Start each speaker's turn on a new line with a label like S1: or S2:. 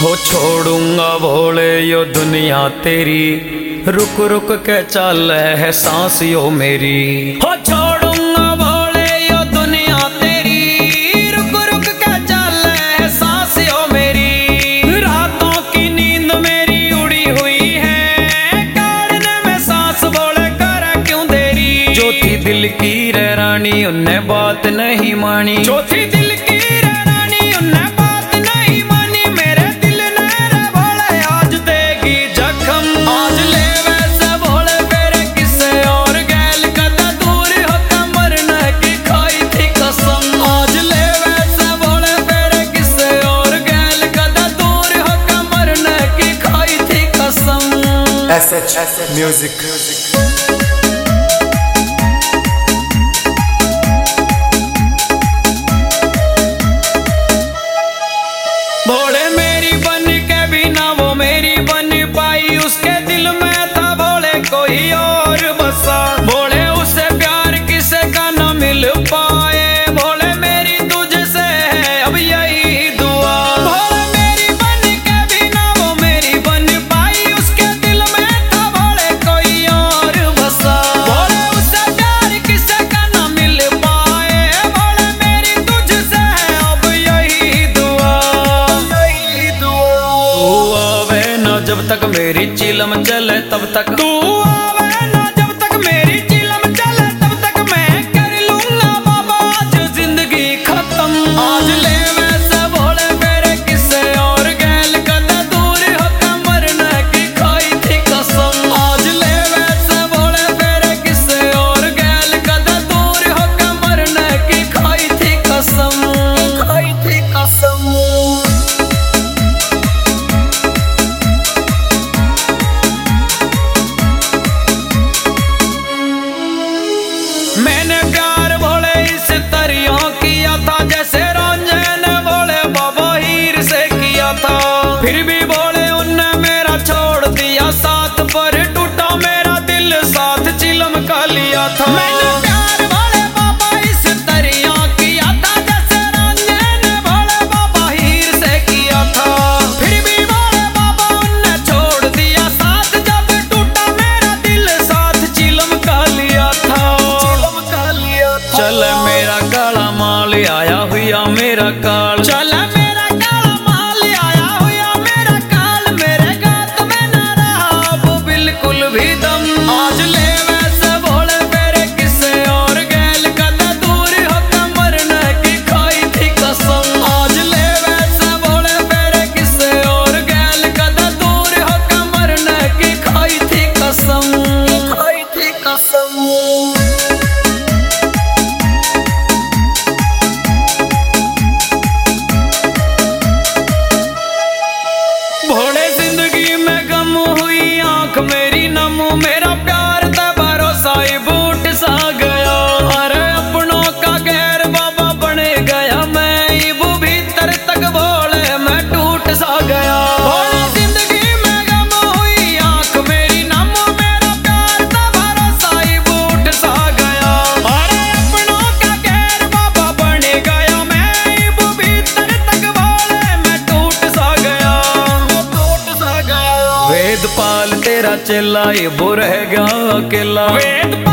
S1: हो छोड़ूंगा भोले यो दुनिया तेरी, रुक रुक के चल है सांस यो मेरी। हो छोड़ूंगा भोले यो दुनिया तेरी, रुक रुक के चल है सांस यो मेरी। रातों की नींद मेरी उड़ी हुई है, काढ़ने में सांस भोले कर क्यों देरी। जो थी दिल की रे रानी उन्ने बात नहीं मानी, जो थी दिल की रे रानी उन्ने बात नहीं मानी। मेरे दिल ने रे भोले आज देगी जख्म, आज ले वैसे भोले मेरे किसे और गैल कदा दूर होकर मरने की खाई थी कसम। आज ले वैसे भोले मेरे किसे और गैल कदा दूर होकर मरने की खाई थी कसम।
S2: SH Music।
S1: भोले मेरी बन के भी ना वो मेरी बन पाई, उसके दिल में था भोले कोई और बसा। भोले उससे प्यार किसे का ना मिल पाए, भोले मेरी तुझसे है अब यही दुआ। भोले मेरी बन के भी ना वो मेरी बन पाई, उसके दिल में था भोले कोई और बसा। भोले उससे प्यार किसे का ना मिल पाए, भोले मेरी तुझसे है अब यही दुआ। तू आवे ना जब तक मेरी चिलम चले तब तक, तू आवे ना जब तक मेरी चिलम चले तब तक मैं कर लूंगा बाबा आज जिंदगी खत्म। आज ले वैसे भोले मेरे किसे और गैल कदा दूर होकर मरने की खाई थी कसम। आज ले वैसे भोले मेरे किसे और गैल कदा दूर होकर मरने की खाई थी कसम, खाई थी कसम। मैंने प्यार भोले इस तरियों किया था, जैसे रंजन ने भोले बाबा हीर से किया था। फिर भी भोले उनने मेरा छोड़ दिया साथ, पर टूटा मेरा दिल साथ चिलम का लिया था। मैंने प्यार भोले बाबा इस तरियों किया था, जैसे रंजन ने भोले बाबा हीर से किया था। फिर भी भोले बाबा उनने छोड़ दिया साथ, जब टूटा मेरा दिल साथ चिलम का लिया था। चल मेरा काला माल आया हुआ मेरा काल, चल मेरा काला माल आया हुआ मेरा काल। मेरे गात में ना रहा अब बिल्कुल भी दम। आज ले वैसे भोले मेरे किसे और गैल कदा दूर होकर मरने की खाई थी कसम। आज ले वैसे भोले मेरे किसे और गैल कदा दूर होकर मरने की खाई थी कसम, खाई थी कसम। भोले जिंदगी में गम हुई आंख मेरी नम, मेरा प्यार था भरोसा ही बूट सा गया। अरे अपनों का गैर बाबा बने गया मैं, इबू भीतर तक भोले मैं टूट सा गया। भोले जिंदगी में गम हुई आंख मेरी नम, मेरा प्यार था भरोसा ही बूट सा गया। अरे अपनों का गैर बाबा बने गया मैं, इबू भीतर तक भोले मैं टूट सा गया। वेदपाल तेरा चेला ये वो रह गया अकेला। वेदपाल